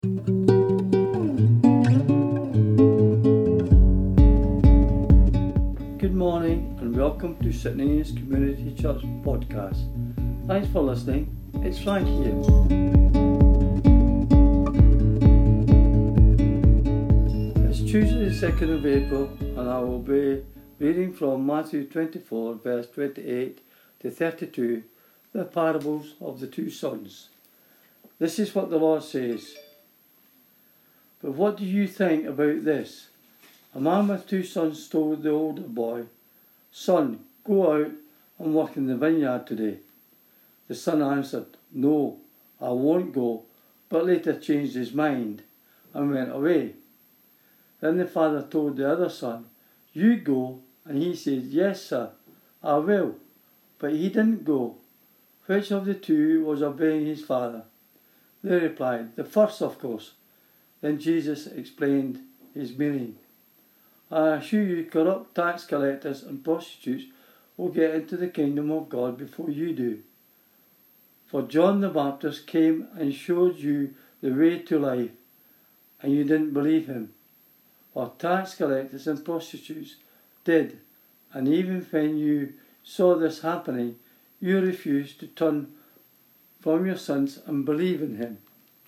Good morning and welcome to St Ninians Community Church podcast. Thanks for listening. It's Frank here. It's Tuesday the 2nd of April and I will be reading from Matthew 24 verse 28 to 32, the parables of the two sons. This is what the Lord says. But what do you think about this? A man with two sons told the older boy, "Son, go out and work in the vineyard today." The son answered, "No, I won't go," but later changed his mind and went away. Then the father told the other son, "You go," and he said, "Yes, sir, I will." But he didn't go. Which of the two was obeying his father? They replied, "The first, of course." Then Jesus explained his meaning. "I assure you, corrupt tax collectors and prostitutes will get into the kingdom of God before you do. For John the Baptist came and showed you the way to life, and you didn't believe him. While tax collectors and prostitutes did, and even when you saw this happening, you refused to turn from your sins and believe in him."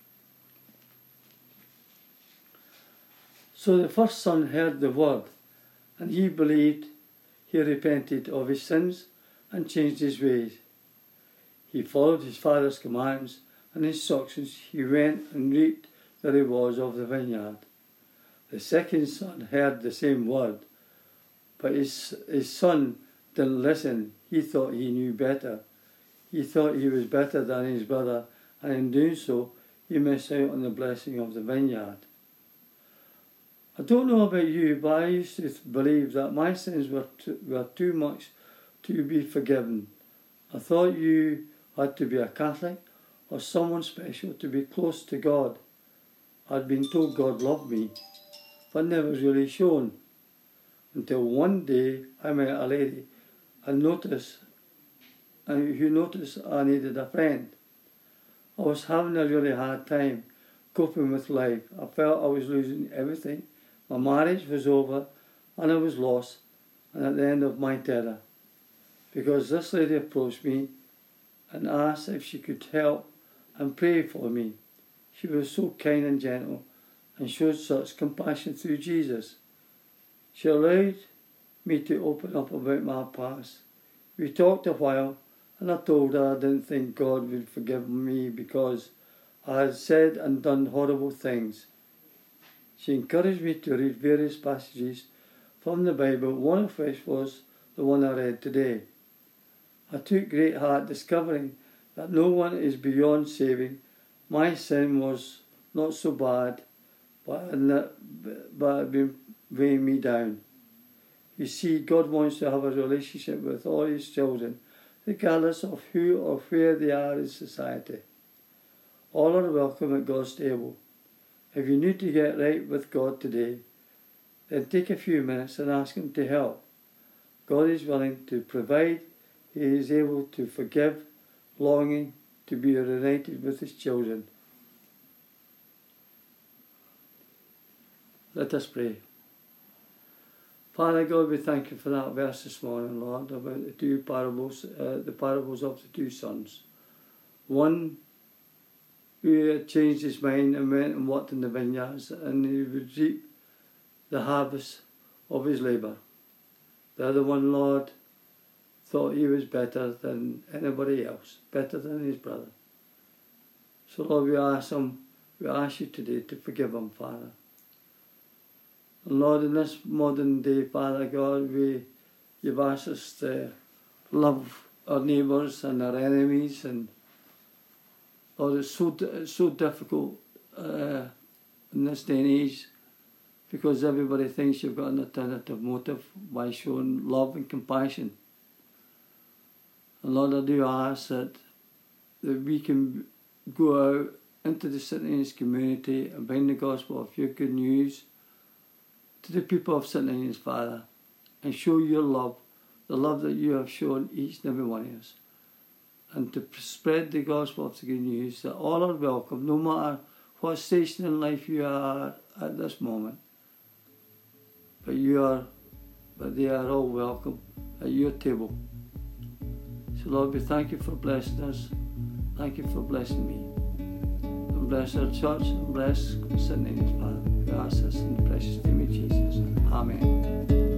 So the first son heard the word, and he believed. He repented of his sins and changed his ways. He followed his father's commands and instructions. He went and reaped the rewards of the vineyard. The second son heard the same word, but his son didn't listen. He thought he knew better. He thought he was better than his brother, and in doing so, he missed out on the blessing of the vineyard. I don't know about you, but I used to believe that my sins were too much to be forgiven. I thought you had to be a Catholic or someone special to be close to God. I'd been told God loved me, but never really shown. Until one day I met a lady who noticed I needed a friend. I was having a really hard time coping with life. I felt I was losing everything. My marriage was over and I was lost and at the end of my tether, because this lady approached me and asked if she could help and pray for me. She was so kind and gentle and showed such compassion through Jesus. She allowed me to open up about my past. We talked a while and I told her I didn't think God would forgive me because I had said and done horrible things. She encouraged me to read various passages from the Bible, one of which was the one I read today. I took great heart discovering that no one is beyond saving. My sin was not so bad, but had been weighing me down. You see, God wants to have a relationship with all his children, regardless of who or where they are in society. All are welcome at God's table. If you need to get right with God today, then take a few minutes and ask him to help. God is willing to provide. He is able to forgive, longing to be reunited with his children. Let us pray. Father God, we thank you for that verse this morning, Lord, about the two parables, the parables of the two sons. One who had changed his mind and went and worked in the vineyards, and he would reap the harvest of his labour. The other one, Lord, thought he was better than anybody else, better than his brother. So Lord, we ask you today to forgive him, Father. And Lord, in this modern day, Father God, you've asked us to love our neighbours and our enemies, and Lord, it's so difficult in this day and age, because everybody thinks you've got an alternative motive by showing love and compassion. And Lord, I do ask that we can go out into the St Ninians community and bring the gospel of your good news to the people of St Ninians, Father, and show your love, the love that you have shown each and every one of us, and to spread the gospel of the good news, that all are welcome, no matter what station in life you are at this moment. But they are all welcome at your table. So Lord, we thank you for blessing us. Thank you for blessing me. And bless our church and bless St. Anne's Father. We ask this in the precious name of Jesus. Amen.